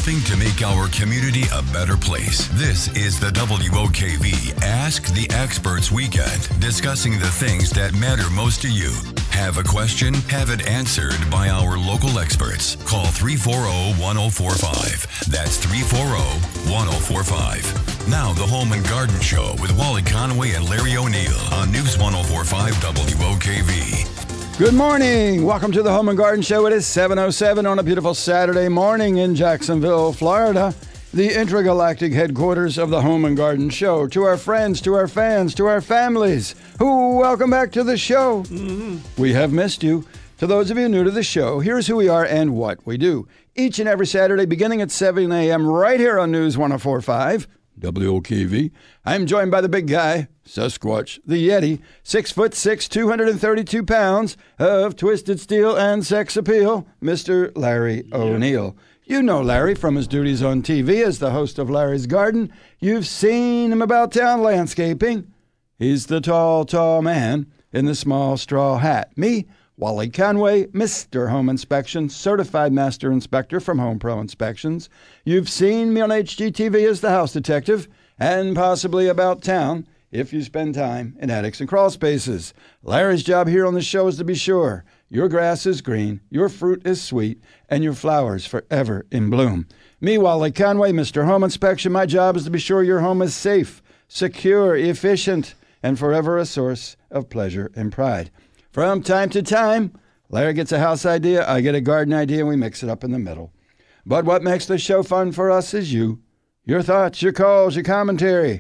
helping to make our community a better place. This is the WOKV Ask the Experts Weekend, discussing the things that matter most to you. Have a question? Have it answered by our local experts. Call 340-1045. That's 340-1045. Now, the Home and Garden Show with Wally Conway and Larry O'Neill on News 104.5 WOKV. Good morning. Welcome to the Home and Garden Show. It is 7:07 on a beautiful Saturday morning in Jacksonville, Florida, the intergalactic headquarters of the Home and Garden Show. To our friends, to our fans, to our families, welcome back to the show. We have missed you. To those of you new to the show, here's who we are and what we do. Each and every Saturday, beginning at 7 a.m. right here on News 104.5 WOKV. I'm joined by the big guy, Sasquatch, the Yeti, 6'6", 232 pounds of twisted steel and sex appeal, Mr. Larry O'Neill. You know Larry from his duties on TV as the host of Larry's Garden. You've seen him about town landscaping. He's the tall man in the small straw hat. Me, Wally Conway, Mr. Home Inspection, Certified Master Inspector from Home Pro Inspections. You've seen me on HGTV as the house detective, and possibly about town if you spend time in attics and crawl spaces. Larry's job here on the show is to be sure your grass is green, your fruit is sweet, and your flowers forever in bloom. Me, Wally Conway, Mr. Home Inspection, my job is to be sure your home is safe, secure, efficient, and forever a source of pleasure and pride. From time to time, Larry gets a house idea, I get a garden idea, and we mix it up in the middle. But what makes the show fun for us is you. Your thoughts, your calls, your commentary.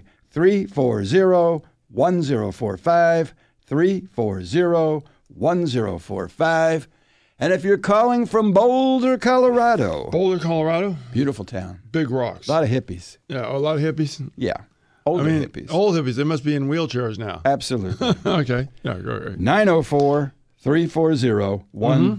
340-1045, 340-1045. And if you're calling from Boulder, Colorado. Boulder, Colorado? Beautiful town. Big rocks. A lot of hippies. Yeah, a lot of hippies? Yeah. Older hippies. Old hippies. They must be in wheelchairs now. Absolutely. Okay. Yeah, go ahead. 904-340-1045.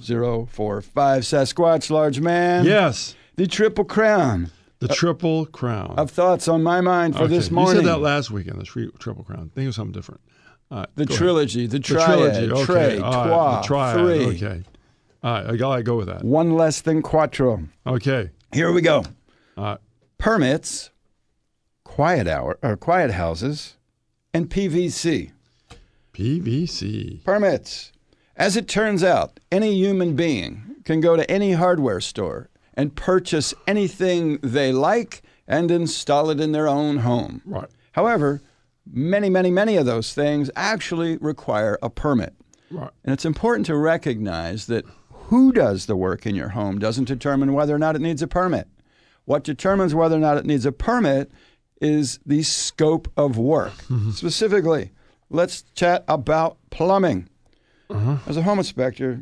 Sasquatch, large man. Yes. The Triple Crown. The Triple Crown. Of thoughts on my mind for this morning. You said that last weekend, the Triple Crown. I think it was something different. The trilogy, the triad, okay. Trey, Trois, the triad, three. Okay. All right, I gotta go with that. One less than quattro. Okay. Here we go. Permits, quiet houses, and PVC. PVC. Permits. As it turns out, any human being can go to any hardware store and purchase anything they like and install it in their own home. Right. However, many of those things actually require a permit. Right. And it's important to recognize that who does the work in your home doesn't determine whether or not it needs a permit. What determines whether or not it needs a permit is the scope of work. Specifically, let's chat about plumbing. As a home inspector,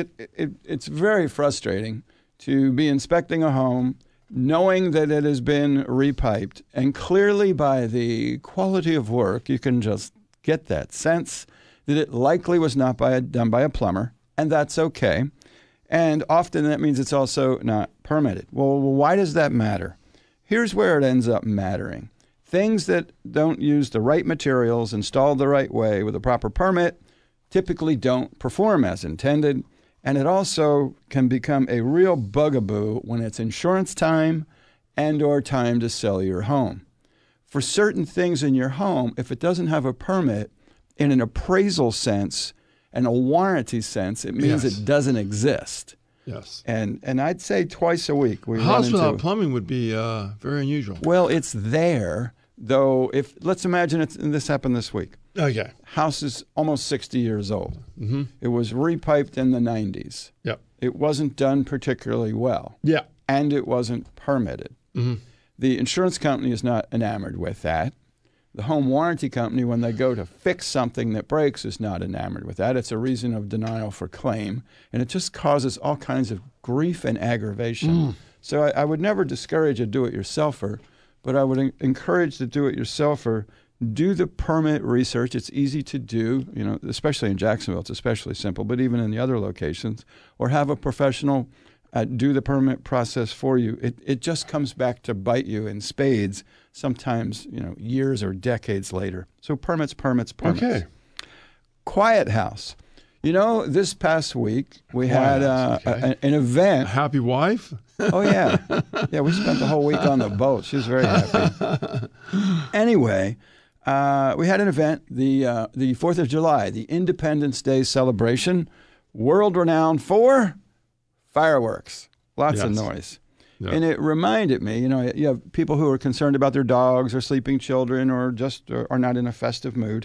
it's very frustrating to be inspecting a home, knowing that it has been repiped, and clearly by the quality of work, you can just get that sense that it likely was not done by a plumber, and that's okay. And often that means it's also not permitted. Well, why does that matter? Here's where it ends up mattering. Things that don't use the right materials, installed the right way with a proper permit, typically don't perform as intended. And it also can become a real bugaboo when it's insurance time and or time to sell your home. For certain things in your home, if it doesn't have a permit, in an appraisal sense and a warranty sense, it means it doesn't exist. Yes. And I'd say twice a week we house without plumbing would be very unusual. Well, it's there, though. Let's imagine this happened this week. Okay. House is almost 60 years old. Mm-hmm. It was repiped in the 90s. Yep. It wasn't done particularly well. Yeah. And it wasn't permitted. Mm-hmm. The insurance company is not enamored with that. The home warranty company, when they go to fix something that breaks, is not enamored with that. It's a reason of denial for claim, and it just causes all kinds of grief and aggravation. So I would never discourage a do-it-yourselfer, but I would encourage the do-it-yourselfer, do the permit research. It's easy to do, especially in Jacksonville. It's especially simple, but even in the other locations, or have a professional do the permit process for you. It just comes back to bite you in spades, sometimes years or decades later. So permits. Okay. Quiet house. You know, this past week we had okay. an event. Happy wife? Oh, yeah. Yeah, we spent the whole week on the boat. She was very happy. Anyway, we had an event, the 4th of July, the Independence Day celebration, world-renowned for fireworks. Lots of noise. Yeah. And it reminded me, you have people who are concerned about their dogs or sleeping children or just are not in a festive mood,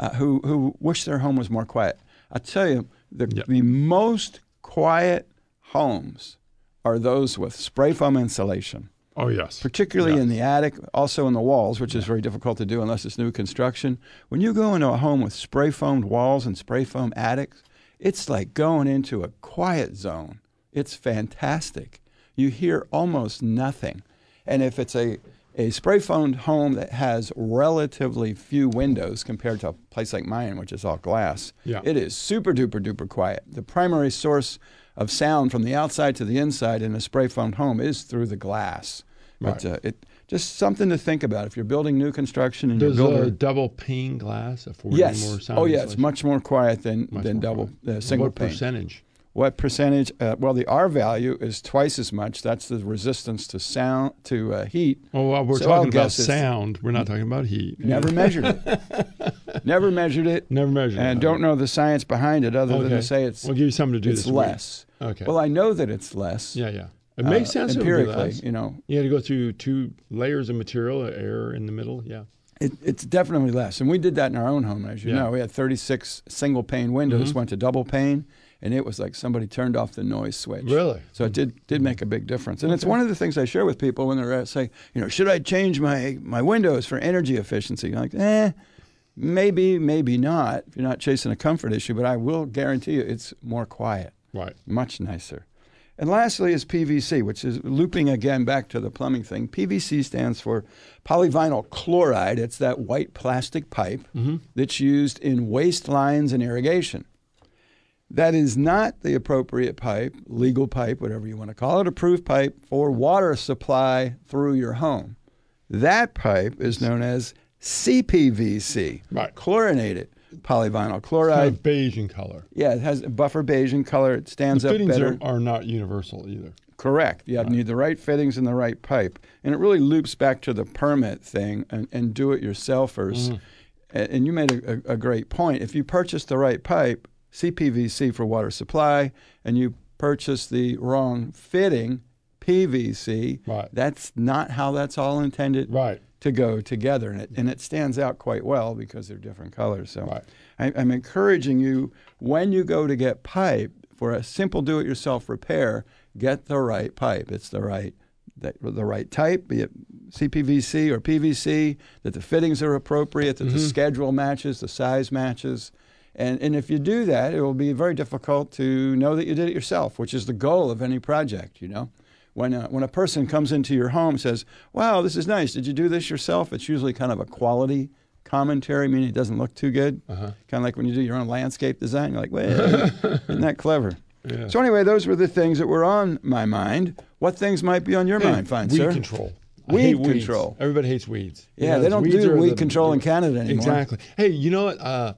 who wish their home was more quiet. I tell you, the most quiet homes are those with spray foam insulation. Oh, yes. Particularly in the attic, also in the walls, which is very difficult to do unless it's new construction. When you go into a home with spray foamed walls and spray foam attics, it's like going into a quiet zone. It's fantastic. You hear almost nothing. And if it's a spray foamed home that has relatively few windows compared to a place like mine, which is all glass, it is super duper duper quiet. The primary source of sound from the outside to the inside in a spray foamed home is through the glass. But it just something to think about if you're building new construction and you're building a double pane glass afford more sound? Oh, yeah, it's much more quiet than double single pane. What percentage? What percentage? Well, the R value is twice as much. That's the resistance to sound to heat. Oh, well, we're talking about sound. We're not talking about heat. Never measured it. Never measured it. Never measured it. And don't know the science behind it other than to say it's. We'll give you something to do. It's less. Okay. Well, I know that it's less. Yeah. It makes sense empirically. You had to go through 2 layers of material, air in the middle. Yeah. It's definitely less, and we did that in our own home. As you know, we had 36 single pane windows, went to double pane. And it was like somebody turned off the noise switch. Really? So it did make a big difference. And it's one of the things I share with people when they're saying, should I change my windows for energy efficiency? I'm like, maybe not, if you're not chasing a comfort issue. But I will guarantee you it's more quiet. Right. Much nicer. And lastly is PVC, which is looping again back to the plumbing thing. PVC stands for polyvinyl chloride. It's that white plastic pipe that's used in waste lines and irrigation. That is not the appropriate pipe, legal pipe, whatever you want to call it, approved pipe for water supply through your home. That pipe is known as CPVC, chlorinated polyvinyl chloride. It's kind of beige in color. Yeah, it has a buffer beige in color. It stands up better. The fittings are not universal either. Correct. You need the right fittings and the right pipe. And it really loops back to the permit thing and do-it-yourselfers. And you made a great point. If you purchase the right pipe, CPVC for water supply, and you purchase the wrong fitting, PVC, that's not how that's all intended to go together. And it stands out quite well because they're different colors. So I'm encouraging you, when you go to get pipe for a simple do-it-yourself repair, get the right pipe. It's the right type, be it CPVC or PVC, that the fittings are appropriate, that the schedule matches, the size matches. And if you do that, it will be very difficult to know that you did it yourself, which is the goal of any project, When a person comes into your home and says, wow, this is nice, did you do this yourself? It's usually kind of a quality commentary, meaning it doesn't look too good. Kind of like when you do your own landscape design, you're like, well, isn't that clever? Yeah. So anyway, those were the things that were on my mind. What things might be on your mind, fine sir? Weed control. Weed control. Everybody hates weeds. Yeah, they don't do weed control in Canada anymore. Exactly. Hey, you know what?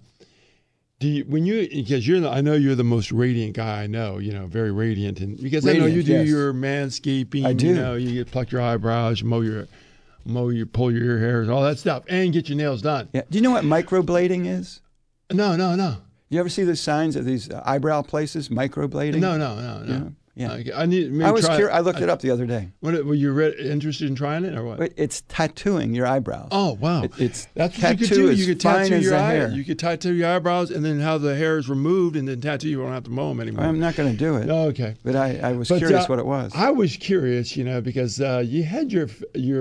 Because I know you're the most radiant guy I know, very radiant, and because I know you do your manscaping, I do. You pluck your eyebrows, pull your ear hairs, all that stuff, and get your nails done. Yeah. Do you know what microblading is? No. You ever see the signs of these eyebrow places, microblading? No. Yeah. I was curious. I looked it up the other day. Were you interested in trying it or what? It's tattooing your eyebrows. Oh, wow. That's what you could do. You could tattoo your hair. You could tattoo your eyebrows and then have the hairs removed and then tattoo. You don't have to mow them anymore. I'm not going to do it. Oh, okay. But I was curious what it was. I was curious, because you had your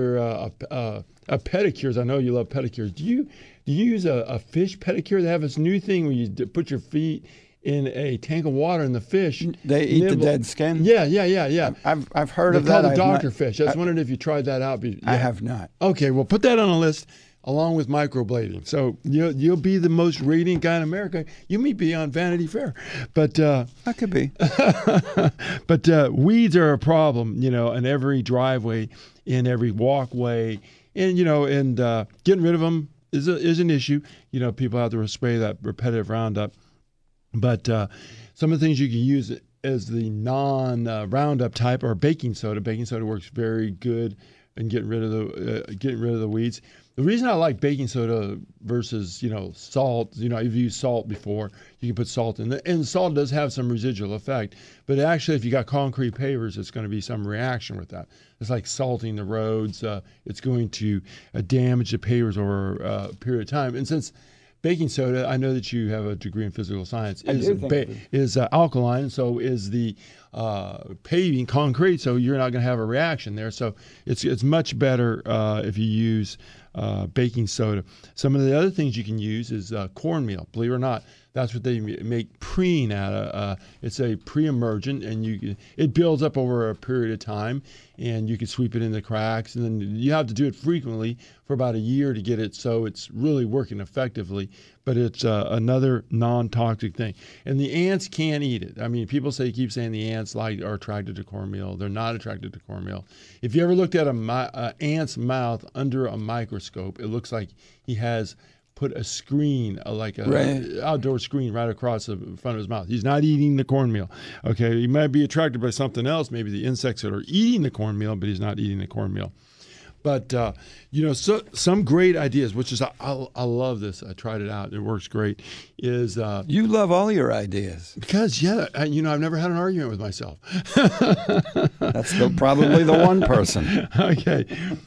pedicures. I know you love pedicures. Do you use a fish pedicure? They have this new thing where you put your feet in a tank of water and the fish. They eat the dead skin? Yeah. I've heard of that. They call it dogfish. I was wondering if you tried that out. I have not. Okay, well, put that on a list along with microblading. So you'll be the most radiant guy in America. You may be on Vanity Fair. But that could be. But weeds are a problem, in every driveway, in every walkway. And, getting rid of them is an issue. People have to spray that repetitive Roundup. But some of the things you can use as the non-Roundup type are baking soda. Baking soda works very good in getting rid of the weeds. The reason I like baking soda versus salt, I've used salt before. You can put salt in, and salt does have some residual effect. But actually, if you got concrete pavers, it's going to be some reaction with that. It's like salting the roads. It's going to damage the pavers over a period of time. And since baking soda, I know that you have a degree in physical science, is alkaline, so is the paving concrete, so you're not going to have a reaction there. So it's much better if you use baking soda. Some of the other things you can use is cornmeal. Believe it or not, that's what they make preen out of. It's a pre-emergent, and it builds up over a period of time, and you can sweep it in the cracks, and then you have to do it frequently for about a year to get it so it's really working effectively. But it's another non-toxic thing, and the ants can't eat it. I mean, people keep saying the ants are attracted to cornmeal. They're not attracted to cornmeal. If you ever looked at an ant's mouth under a microscope, it looks like he has put a screen, outdoor screen, right across the front of his mouth. He's not eating the cornmeal. Okay, he might be attracted by something else, maybe the insects that are eating the cornmeal, but he's not eating the cornmeal. But some great ideas, which is I love this. I tried it out; it works great. Is you love all your ideas because I've never had an argument with myself. That's probably the one person. Okay.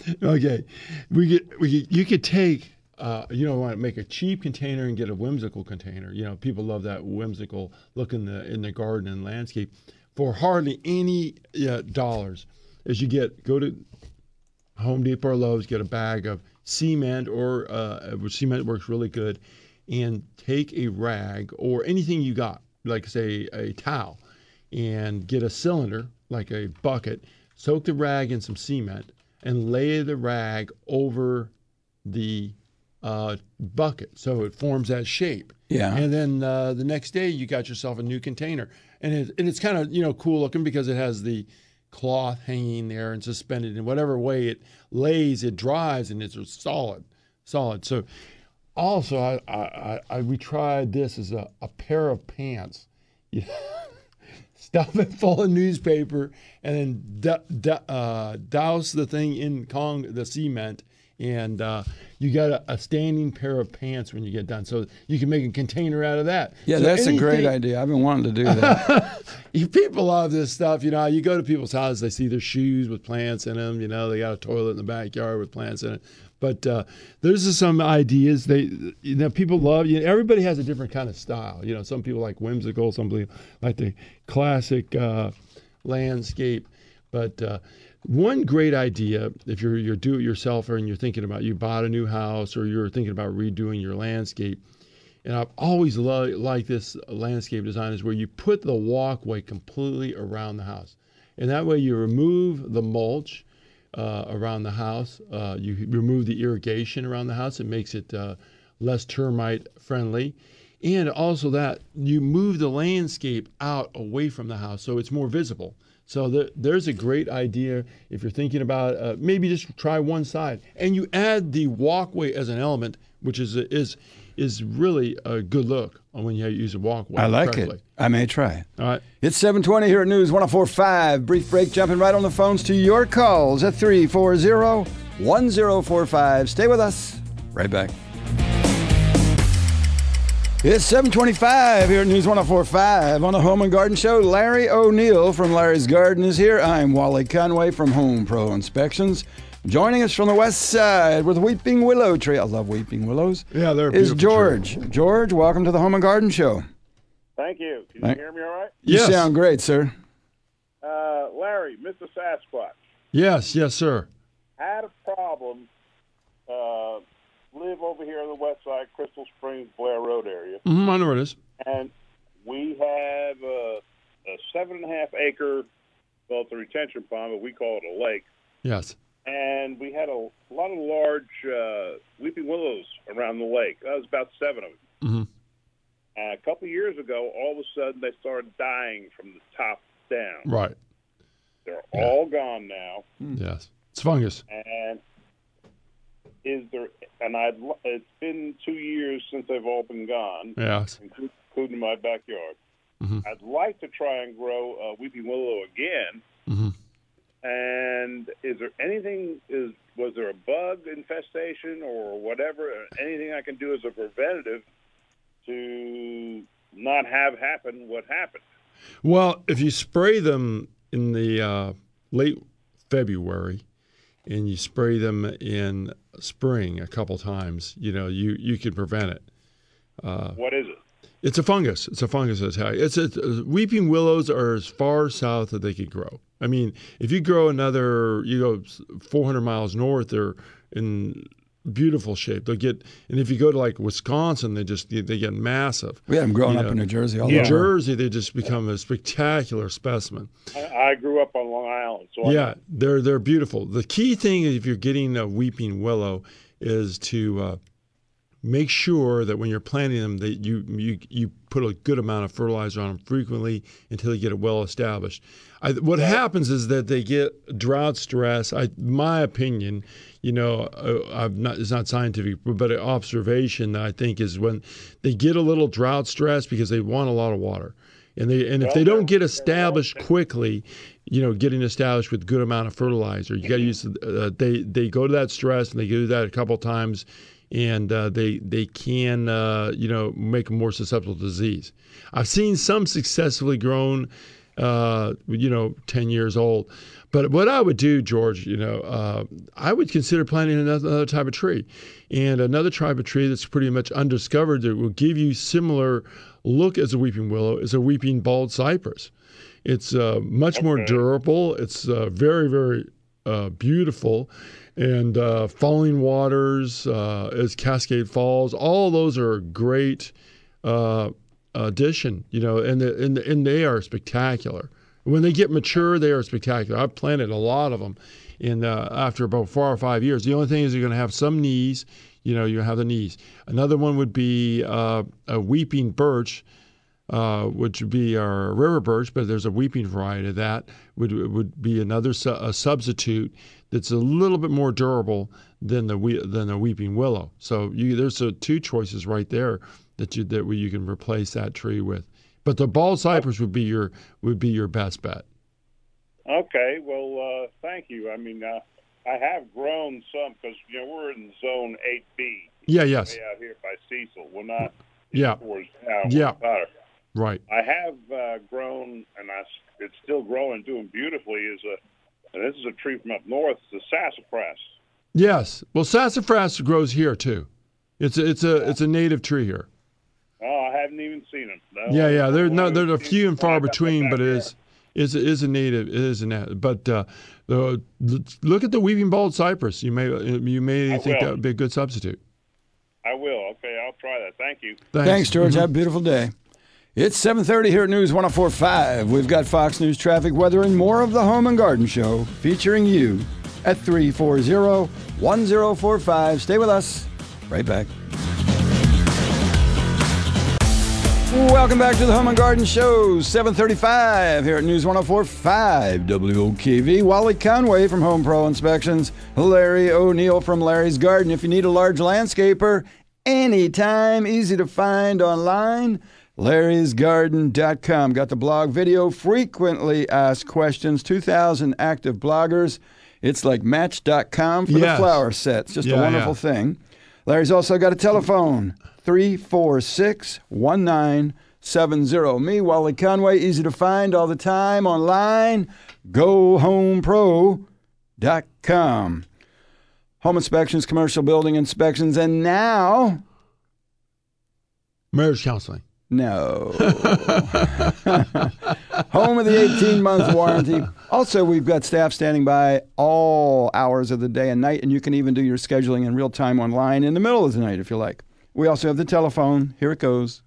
You could take. Want to make a cheap container and get a whimsical container. People love that whimsical look in the garden and landscape. For hardly any dollars, as you go to Home Depot or Lowe's, get a bag of cement cement works really good, and take a rag or anything you got, like say a towel, and get a cylinder like a bucket, soak the rag in some cement, and lay the rag over the bucket so it forms that shape. Yeah. And then the next day you got yourself a new container, and it's kind of cool looking because it has the cloth hanging there and suspended in whatever way it lays, it dries, and it's solid. So also we tried this as a pair of pants. Stuff it full of newspaper and then douse the thing in the cement, and you got a standing pair of pants when you get done. So you can make a container out of that. Yeah, so that's a great idea. I've been wanting to do that. People love this stuff. You go to people's houses, they see their shoes with plants in them. They got a toilet in the backyard with plants in it. But there's some ideas people love. Everybody has a different kind of style. Some people like whimsical, some people like the classic landscape. But one great idea, if you're do-it-yourselfer and you're thinking about, you bought a new house or you're thinking about redoing your landscape, and I've always liked this landscape design, is where you put the walkway completely around the house. And that way you remove the mulch around the house. You remove the irrigation around the house. It makes it less termite friendly. And also that you move the landscape out away from the house so it's more visible. So there's a great idea if you're thinking about maybe just try one side, and you add the walkway as an element, which is really a good look when you use a walkway. I like it. I may try it. All right. It's 7:20 here at News 104.5. Brief break, jumping right on the phones to your calls at 340-1045. Stay with us. Right back. It's 7:25 here at News 104.5 on the Home and Garden Show. Larry O'Neill from Larry's Garden is here. I'm Wally Conway from Home Pro Inspections. Joining us from the west side with Weeping Willow Tree. I love weeping willows. Yeah, they're is beautiful George. tree. George, welcome to the Home and Garden Show. Thank you. Can you hear me all right? You Yes. sound great, sir. Larry, Mr. Sasquatch, Yes, sir. had a problem. Live over here on the west side, Crystal Springs, Blair Road area. Mm-hmm, I know where it is. And we have a 7.5 acre, well, it's a retention pond, but we call it a lake. Yes. And we had a lot of large weeping willows around the lake. That was about 7 of them. Mm-hmm. A couple of years ago, all of a sudden, they started dying from the top down. Right. They're all gone now. Yes. It's fungus. And it's been 2 years since they've all been gone, Yes. including my backyard. Mm-hmm. I'd like to try and grow weeping willow again. Mm-hmm. And is there anything? Was there a bug infestation or whatever? Anything I can do as a preventative to not have happen what happened? Well, if you spray them in the late February and you spray them in spring a couple times, you can prevent it. What is it? It's a fungus. It's a fungus attack. Weeping willows are as far south that they could grow. I mean, if you go 400 miles north, they're in beautiful shape. They'll get, and if you go to like Wisconsin, they get massive. We had them growing up in New Jersey. All over. New Jersey, they just become a spectacular specimen. I grew up on Long Island, so yeah, they're beautiful. The key thing if you're getting a weeping willow is to make sure that when you're planting them that you put a good amount of fertilizer on them frequently until you get it well established. What happens is that they get drought stress. My opinion, it's not scientific, but an observation that I think is when they get a little drought stress because they want a lot of water. And if they don't get established quickly, getting established with good amount of fertilizer, you got to use. They go to that stress and they do that a couple times. And they can make them more susceptible to disease. I've seen some successfully grown, 10 years old. But what I would do, George, I would consider planting another type of tree, and another type of tree that's pretty much undiscovered that will give you similar look as a weeping willow is a weeping bald cypress. It's much more durable. It's very, very beautiful. And Falling Waters, as Cascade Falls, all those are a great addition, and they are spectacular. When they get mature, they are spectacular. I've planted a lot of them, and after about 4 or 5 years, the only thing is you're going to have some knees. You have the knees. Another one would be a weeping birch, which would be our river birch, but there's a weeping variety of that. Would be another a substitute that's a little bit more durable than the weeping willow. So there's two choices right there that you can replace that tree with. But the bald cypress would be your best bet. Okay, well, thank you. I mean, I have grown some because we're in zone 8B. Yeah, yes. Way out here by Cecil. We're not. Yeah. Towards town. Yeah. Right. I have grown, and it's still growing, doing beautifully. And this is a tree from up north. It's a sassafras. Yes. Well, sassafras grows here too. It's a native tree here. Oh, I haven't even seen them. No, yeah. They're a few and far between, but it is a native. It is a native. But look at the weeping bald cypress. You may think that would be a good substitute. I will. Okay, I'll try that. Thank you. Thanks, George. Mm-hmm. Have a beautiful day. It's 7:30 here at News 104.5. We've got Fox News traffic, weather, and more of the Home and Garden Show featuring you at 340-1045. Stay with us. Right back. Welcome back to the Home and Garden Show, 7:35 here at News 104.5 WOKV. Wally Conway from Home Pro Inspections, Larry O'Neill from Larry's Garden. If you need a large landscaper, anytime, easy to find online, Larry'sGarden.com. Got the blog, video, frequently asked questions, 2,000 active bloggers. It's like Match.com for the flower sets. Just a wonderful thing. Larry's also got a telephone, 346-1970. Me, Wally Conway, easy to find all the time online, GoHomePro.com. Home inspections, commercial building inspections, and now... marriage counseling. No. Home of the 18-month warranty. Also, we've got staff standing by all hours of the day and night, and you can even do your scheduling in real time online in the middle of the night if you like. We also have the telephone. Here it goes,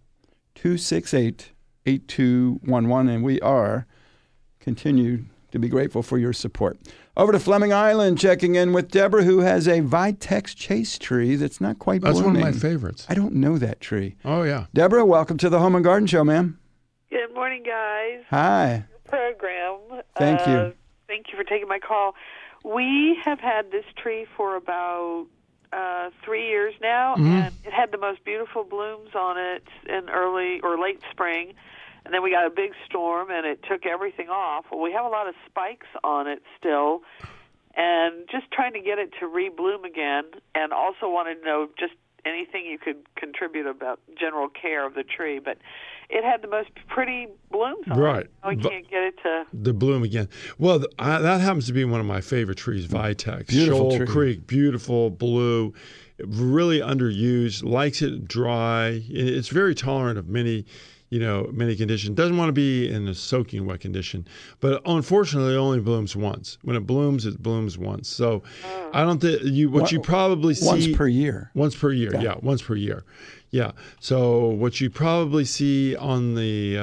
268-8211, and we are continue to be grateful for your support. Over to Fleming Island, checking in with Deborah, who has a Vitex chase tree that's not quite blooming. That's one of my favorites. I don't know that tree. Oh, yeah. Deborah, welcome to the Home and Garden Show, ma'am. Good morning, guys. Hi. Program. Thank you. Thank you for taking my call. We have had this tree for about 3 years now, and it had the most beautiful blooms on it in early or late spring. And then we got a big storm, and it took everything off. Well, we have a lot of spikes on it still, and just trying to get it to rebloom again. And also wanted to know just anything you could contribute about general care of the tree. But it had the most pretty blooms on it. We can't get it to the bloom again. Well, that happens to be one of my favorite trees, Vitex. Beautiful Shoal tree. Creek, beautiful blue, really underused, likes it dry. It's very tolerant of many conditions. Doesn't want to be in a soaking wet condition, but unfortunately, it only blooms once. When it blooms once. So, I don't think you probably see once per year. Once per year, yeah, once per year, yeah. So what you probably see on the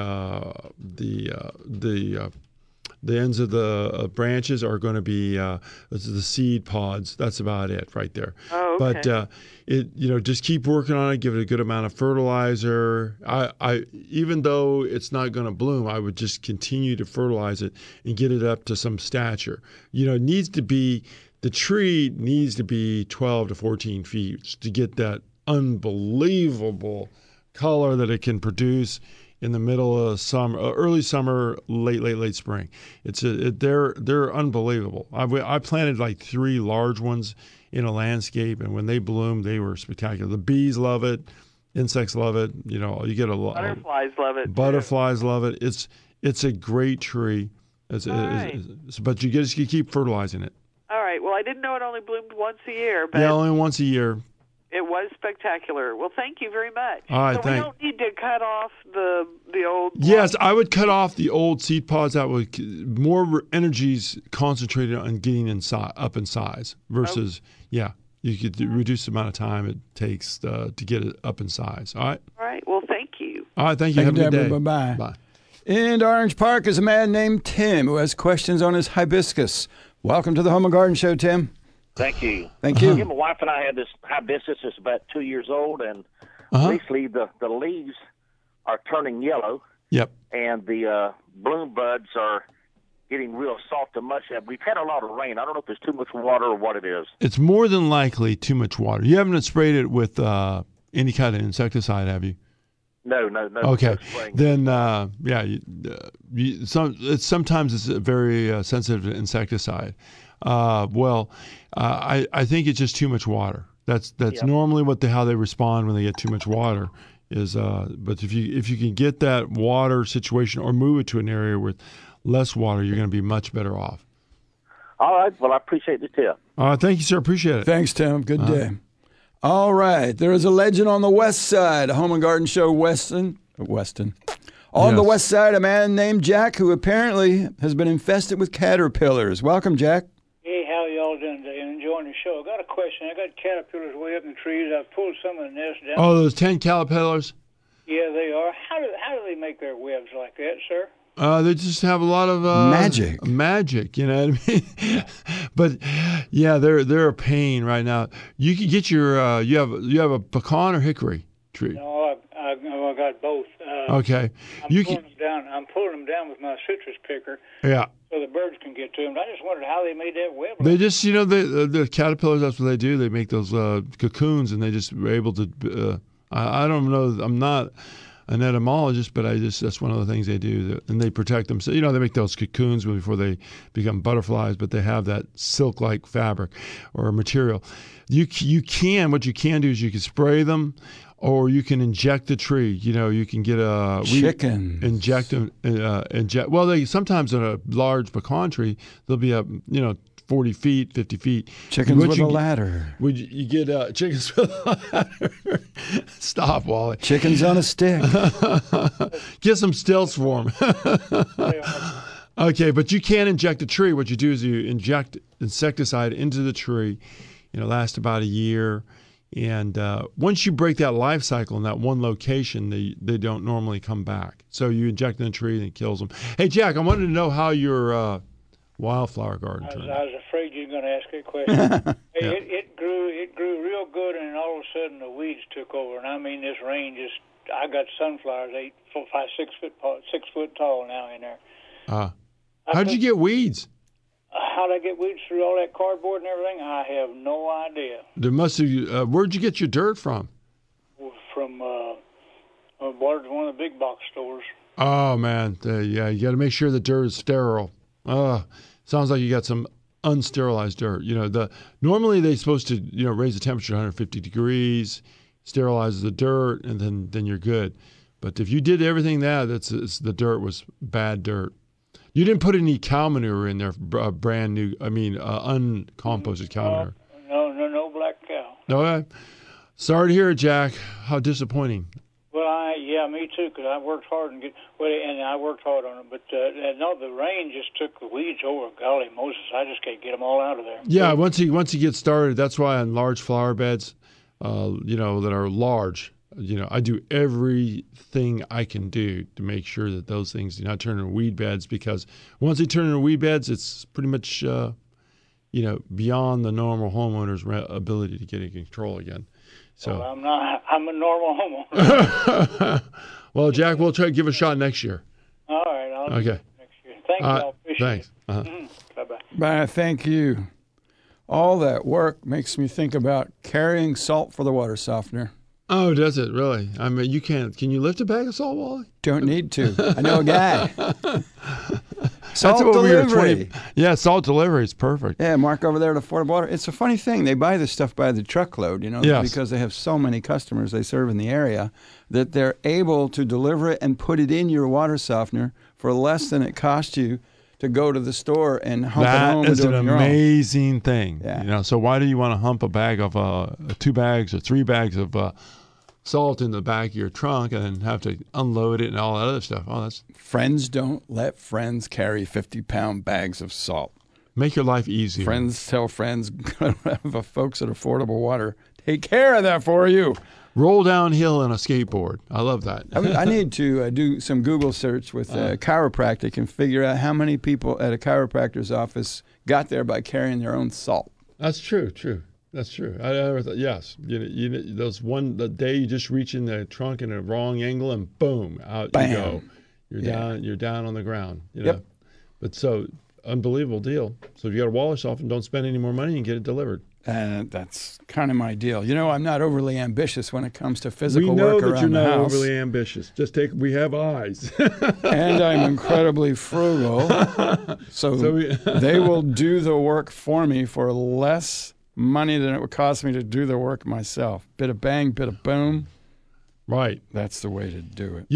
ends of the branches are going to be the seed pods. That's about it right there. Oh, okay. But just keep working on it. Give it a good amount of fertilizer. I even though it's not going to bloom, I would just continue to fertilize it and get it up to some stature. The tree needs to be 12 to 14 feet to get that unbelievable color that it can produce in the middle of summer, early summer, late spring. They're unbelievable. I planted like 3 large ones in a landscape, and when they bloomed, they were spectacular. The bees love it, insects love it. You get a lot. Butterflies love it. Butterflies love it. It's a great tree. But you keep fertilizing it. All right. Well, I didn't know it only bloomed once a year, but only once a year. It was spectacular. Well, thank you very much. All right, we don't need to cut off the old. Yes, I would cut off the old seed pods. That would more energies concentrated on getting up in size versus you could reduce the amount of time it takes to get it up in size. All right. All right. Well, thank you. All right. Thank you. Have a good day. Bye-bye. Bye. In Orange Park is a man named Tim who has questions on his hibiscus. Welcome to the Home and Garden Show, Tim. Thank you. Thank you. My wife and I had this hibiscus that's about 2 years old, and recently the leaves are turning yellow. Yep. And the bloom buds are getting real soft and mushy. We've had a lot of rain. I don't know if there's too much water or what it is. It's more than likely too much water. You haven't sprayed it with any kind of insecticide, have you? No. Okay. No Then, sometimes it's a very sensitive to insecticide. I think it's just too much water. That's normally how they respond when they get too much water. But if you can get that water situation or move it to an area with less water, you're going to be much better off. All right. Well, I appreciate the tip. Thank you, sir. Appreciate it. Thanks, Tim. Good day. All right. There is a legend on the west side, a Home and Garden Show, Weston. On the west side, a man named Jack who apparently has been infested with caterpillars. Welcome, Jack. Hey, how y'all doing today? Enjoying the show. I got a question. I got caterpillars way up in the trees. I've pulled some of the nests down. Oh, those 10 caterpillars? Yeah, they are. How do they make their webs like that, sir? They just have a lot of magic, you know what I mean? But yeah, they're a pain right now. You can get your you have a pecan or hickory tree. No, I got both. Okay, I'm pulling them down with my citrus picker. Yeah. So the birds can get to them. I just wondered how they made that web. They just, the caterpillars. That's what they do. They make those cocoons, and they just were able to. I don't know. I'm not an etymologist, but that's one of the things they do, and they protect them. So they make those cocoons before they become butterflies, but they have that silk-like fabric or material. What you can do is you can spray them, or you can inject the tree. You can get chicken inject them. Well, they sometimes in a large pecan tree they'll be up 40 feet, 50 feet. Chickens with a ladder. Would you get chickens with a ladder? Stop, Wally. Chickens on a stick. Get some stilts for them. Okay, but you can't inject a tree. What you do is you inject insecticide into the tree. Lasts about a year. And once you break that life cycle in that one location, they don't normally come back. So you inject in the tree and it kills them. Hey, Jack, I wanted to know how your wildflower garden turned out. I was afraid you were going to ask that question. It grew real good, and all of a sudden the weeds took over. And I mean, this rain I got sunflowers 6 foot tall now in there. How'd you get weeds? How to get weeds through all that cardboard and everything, I have no idea. There must have. Where'd you get your dirt from? From one of the big box stores. Oh man, yeah, you got to make sure the dirt is sterile. Sounds like you got some unsterilized dirt. Normally they're supposed to raise the temperature to 150 degrees, sterilize the dirt, and then you're good. But if you did everything the dirt was bad dirt. You didn't put any cow manure in there, brand new. Uncomposted cow manure. No black cow. Okay. Sorry to hear it, Jack. How disappointing. Well, me too, because I worked hard and I worked hard on it. But the rain just took the weeds over. Golly Moses, I just can't get them all out of there. Yeah, once you get started, that's why on large flower beds, that are large, I do everything I can do to make sure that those things do not turn into weed beds, because once they turn into weed beds, it's pretty much, beyond the normal homeowner's ability to get in control again. So well, I'm a normal homeowner. Well, Jack, we'll try to give it a shot next year. All right. I'll do it next year. Thank you. I appreciate it. Bye-bye. Bye, thank you. All that work makes me think about carrying salt for the water softener. Oh, does it really? I mean, you can't. Can you lift a bag of salt, Wally? Don't need to. I know a guy. Salt That's what delivery. Yeah, salt delivery is perfect. Yeah, Mark over there at Affordable Water. It's a funny thing. They buy this stuff by the truckload, Yes. because they have so many customers they serve in the area that they're able to deliver it and put it in your water softener for less than it costs you to go to the store and hump it home. That is and do an it on your own. amazing thing. Yeah. So why do you want to hump a bag of 2 bags or 3 bags of salt in the back of your trunk and then have to unload it and all that other stuff? Oh, that's Friends don't let friends carry 50-pound bags of salt. make your life easier. Friends tell friends, have folks at Affordable Water take care of that for you. Roll downhill on a skateboard. I love that. I need to do some Google search with chiropractic and figure out how many people at a chiropractor's office got there by carrying their own salt. That's true. That's true. I never thought. Yes, the day you just reach in the trunk in a wrong angle and boom, out Bam. you go. You're down on the ground. Yep. But so unbelievable deal. So if you got a water softener, don't spend any more money and get it delivered. That's kind of my deal. I'm not overly ambitious when it comes to physical We know work that around you're the not house. overly ambitious. We have eyes. And I'm incredibly frugal. So they will do the work for me for less money than it would cost me to do the work myself. Bit of bang, bit of boom. Right. That's the way to do it. We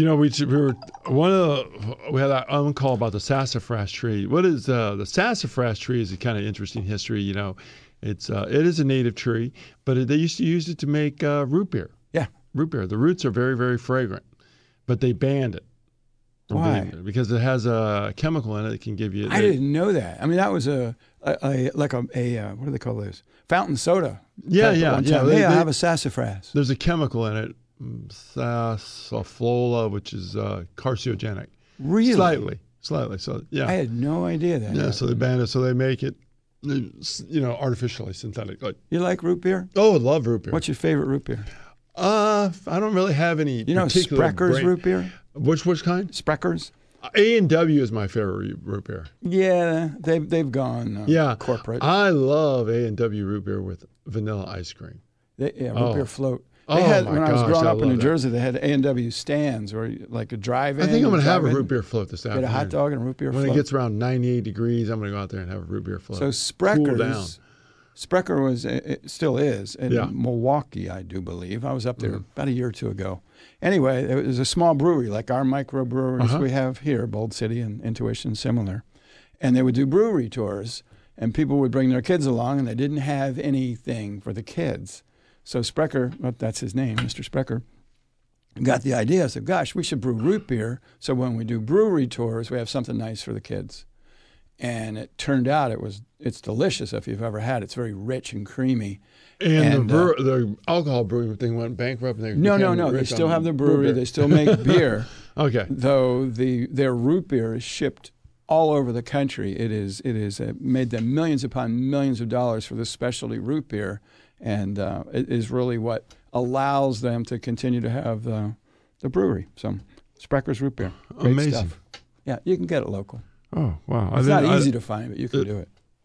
had that call about the sassafras tree. What is the sassafras tree? Is a kind of interesting history. It is a native tree, but they used to use it to make root beer. Yeah, root beer. The roots are very, very fragrant, but they banned it. Why? Because it has a chemical in it that can give you. I didn't know that. I mean, that was a what do they call those? Fountain soda. Yeah. They have a sassafras. There's a chemical in it, sassaflola, which is carcinogenic. Really? Slightly. So yeah. I had no idea that. Yeah. So they banned it. So they make it. Artificially synthetic. You like root beer? Oh, I love root beer. What's your favorite root beer? I don't really have any. Sprecker's root beer. Which kind? Sprecker's. A&W is my favorite root beer. Yeah, they've gone corporate. I love A&W root beer with vanilla ice cream. Root beer float. When I was growing up in New Jersey, they had A&W stands or like a drive-in. I think I'm going to have a root beer float this afternoon. Get a hot dog and a root beer float. When it gets around 98 degrees, I'm going to go out there and have a root beer float. So Sprecker's, cool down. Sprecher it still is in Milwaukee, I do believe. I was up there about a year or two ago. Anyway, it was a small brewery like our microbreweries we have here, Bold City and Intuition, similar. And they would do brewery tours, and people would bring their kids along, and they didn't have anything for the kids. So Sprecher, that's his name, Mr. Sprecher, got the idea. I said, gosh, we should brew root beer so when we do brewery tours, we have something nice for the kids. And it turned out it's delicious if you've ever had it. It's very rich and creamy. And the alcohol brewing thing went bankrupt. And No. They still have the brewery. They still make beer. Okay. Though their root beer is shipped all over the country. It is made them millions upon millions of dollars for this specialty root beer. And it is really what allows them to continue to have the brewery. So Sprecker's root beer. Great Amazing stuff. Yeah, you can get it local. Oh, wow. It's not easy to find, but you can do it.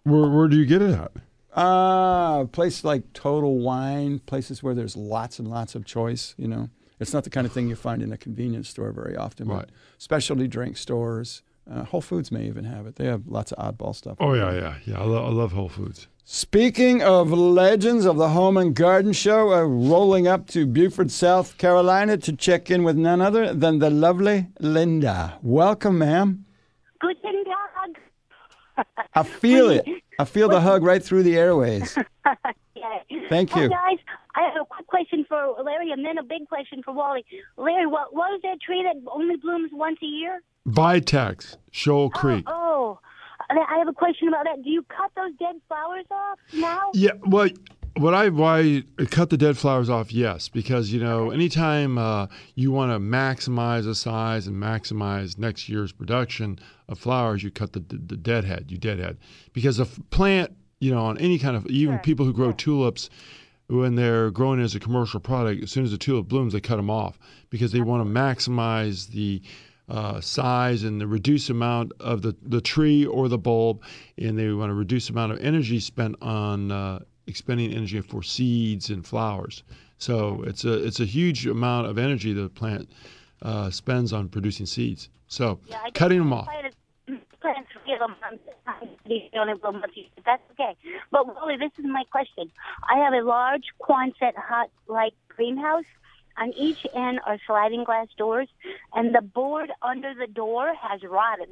Where do you get it at? Places like Total Wine, places where there's lots and lots of choice, you know. It's not the kind of thing you find in a convenience store very often. Right. But specialty drink stores, Whole Foods may even have it. They have lots of oddball stuff. Oh, yeah. I love Whole Foods. Speaking of legends of the Home and Garden Show, rolling up to Beaufort, South Carolina to check in with none other than the lovely Linda. Welcome, ma'am. Guten Tag. I feel it. I feel the hug right through the airways. Yeah. Thank you. Hey, guys, I have a quick question for Larry and then a big question for Wally. Larry, what is that tree that only blooms once a year? Vitex, Shoal Creek. Oh, I have a question about that. Do you cut those dead flowers off now? Yeah, well, why I cut the dead flowers off? Yes, because anytime you want to maximize the size and maximize next year's production of flowers, you cut the deadhead. You deadhead because a plant, on any kind of even people who grow tulips, when they're grown as a commercial product, as soon as the tulip blooms, they cut them off because they want to maximize the size and the reduced amount of the tree or the bulb, and they want to reduce the amount of energy spent on expending energy for seeds and flowers. So it's a huge amount of energy the plant spends on producing seeds. So cutting them off. Plants forgive them. That's okay. But Wally, this is my question. I have a large Quonset hut-like greenhouse. On each end are sliding glass doors, and the board under the door has rotted.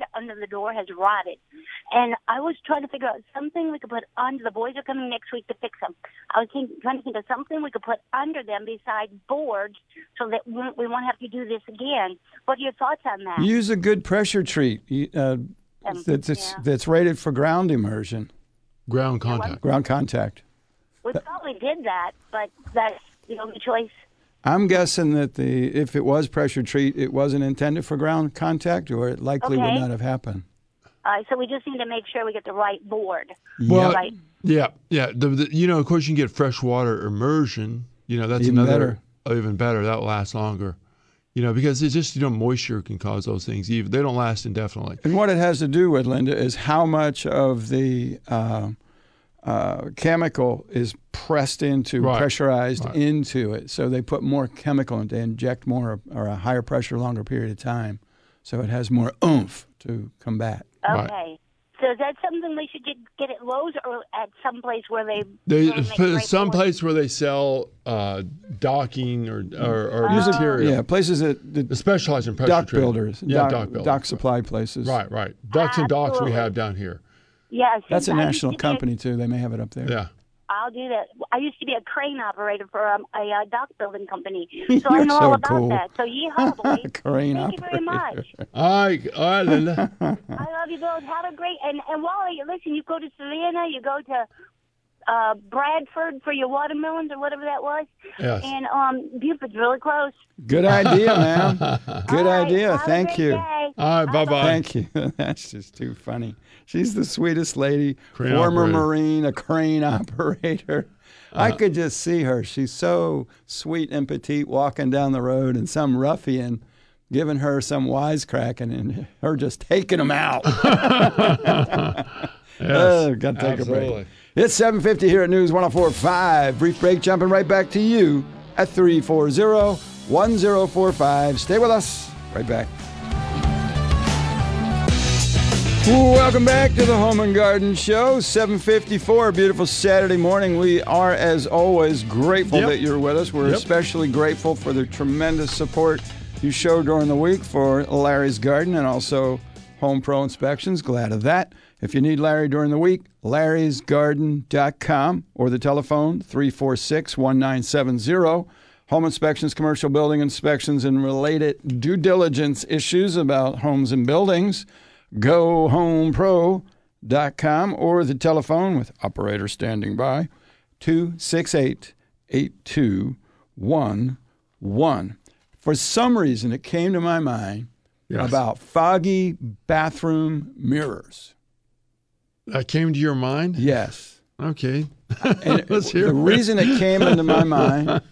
And I was trying to figure out something we could put under. The boys are coming next week to fix them. I was trying to think of something we could put under them besides boards so that we won't have to do this again. What are your thoughts on that? Use a good pressure treat that's rated for ground immersion. Ground contact. Ground contact. We probably did that, but that's the only choice. I'm guessing that if it was pressure treat, it wasn't intended for ground contact, or it likely would not have happened. So we just need to make sure we get the right board. Well, right. Yeah. Of course, you can get freshwater immersion. That's Even better. Even better. That will last longer. Because it's just moisture can cause those things. They don't last indefinitely. And what it has to do with, Linda, is how much of the chemical is pressed into, pressurized into it. So they put more chemical and they inject more or a higher pressure, longer period of time. So it has more oomph to combat. Okay. Right. So is that something we should get at Lowe's or at some place where place where they sell docking or material? Yeah, places that specialize in pressure dock treatment. builders. Yeah, dock builders. Dock supply places. Right. Ducks and docks we have down here. Yes. That's a national company, too. They may have it up there. Yeah. I'll do that. I used to be a crane operator for a dock building company, so I know all about that. So yeehaw, boy. Crane Thank you very much. All right, Linda. I love you both. Have a great and Wally, listen, you go to Savannah, you go to Bradford for your watermelons or whatever that was. Yes. And Beaufort's really close. Good idea, ma'am. Good idea. Thank you. Day. All right, bye-bye. Thank you. That's just too funny. She's the sweetest lady. Crane Former operator. Marine, a crane operator. I could just see her. She's so sweet and petite walking down the road, and some ruffian giving her some wisecracking and her just taking him out. Yes, got to take absolutely. a break. It's 7:50 here at News 104.5. Brief break, jumping right back to you at 340-1045. Stay with us. Right back. Welcome back to the Home and Garden Show. 7:54, beautiful Saturday morning. We are, as always, grateful that you're with us. We're especially grateful for the tremendous support you show during the week for Larry's Garden and also Home Pro Inspections. Glad of that. If you need Larry during the week, larrysgarden.com or the telephone 346-1970. Home inspections, commercial building inspections, and related due diligence issues about homes and buildings. GoHomePro.com or the telephone with operator standing by 268-8211. For some reason, it came to my mind about foggy bathroom mirrors. That came to your mind? Yes. Okay. And Let's hear the it. reason it came into my mind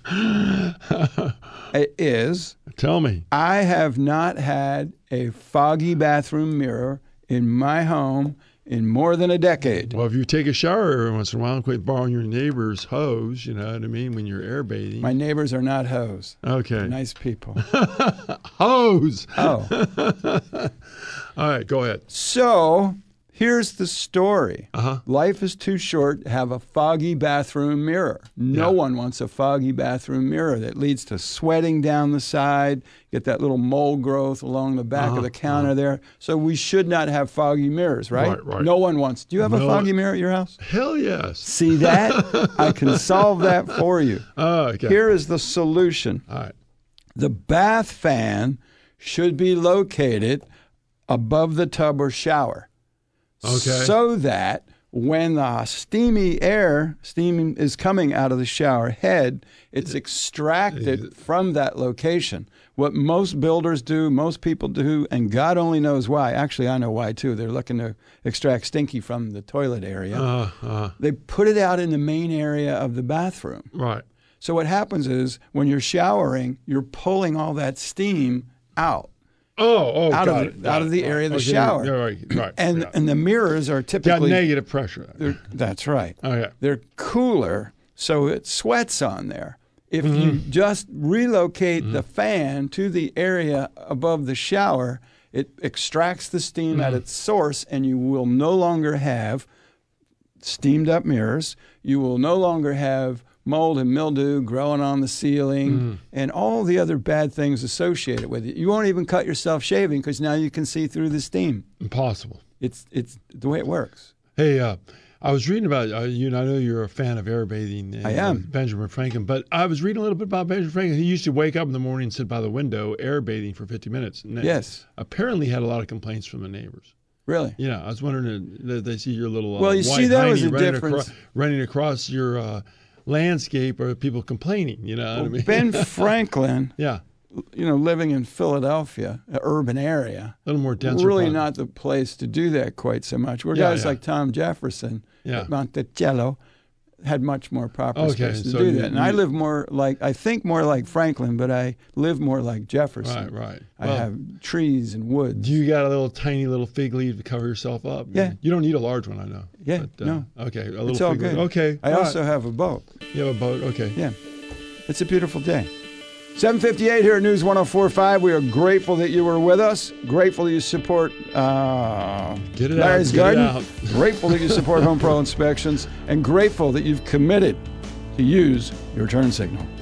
is Tell me. I have not had a foggy bathroom mirror in my home in more than a decade. Well, if you take a shower every once in a while, quit borrowing your neighbor's hose, you know what I mean, when you're air bathing. My neighbors are not hoes. Okay. They're nice people. Hose! Oh. All right, go ahead. So here's the story. Uh-huh. Life is too short to have a foggy bathroom mirror. No one wants a foggy bathroom mirror that leads to sweating down the side, get that little mold growth along the back of the counter there. So we should not have foggy mirrors, right? Right. No one wants. Do you have a foggy mirror at your house? Hell yes. See that? I can solve that for you. Okay. Here is the solution. All right. The bath fan should be located above the tub or shower. Okay. So that when the steam is coming out of the shower head, it's extracted from that location. What most builders do, most people do, and God only knows why. Actually, I know why too. They're looking to extract stinky from the toilet area. They put it out in the main area of the bathroom. Right. So what happens is when you're showering, you're pulling all that steam out. Out of the area of the shower. Yeah, right. And the mirrors are Got typically negative pressure. That's right. Okay. They're cooler, so it sweats on there. If you just relocate the fan to the area above the shower, it extracts the steam at its source, and you will no longer have steamed up mirrors. You will no longer have mold and mildew growing on the ceiling and all the other bad things associated with it. You won't even cut yourself shaving because now you can see through the steam. Impossible. It's the way it works. Hey, I was reading about you, and I know you're a fan of air bathing. And, I am. Benjamin Franklin, but I was reading a little bit about Benjamin Franklin. He used to wake up in the morning and sit by the window air bathing for 50 minutes. And yes. Apparently had a lot of complaints from the neighbors. Really? Yeah, I was wondering that they see your little well, you white see, that was a running difference. Running across your landscape, or people complaining, you know what I mean? Ben Franklin, yeah, living in Philadelphia, an urban area, a little more dense. Really not the place to do that quite so much. Where guys like Tom Jefferson at Monticello had much more proper space to do that. And I live more like Franklin, but I live more like Jefferson. Right. I have trees and woods. You got a little tiny little fig leaf to cover yourself up. Yeah. You don't need a large one, I know. Yeah, but, no. Okay, a little it's all fig good. leaf. Okay. I also have a boat. You have a boat? Okay. Yeah. It's a beautiful day. 7:58 here at News 104.5. We are grateful that you were with us. Grateful that you support Larry's Garden. Grateful that you support Home Pro Inspections. And grateful that you've committed to use your turn signal.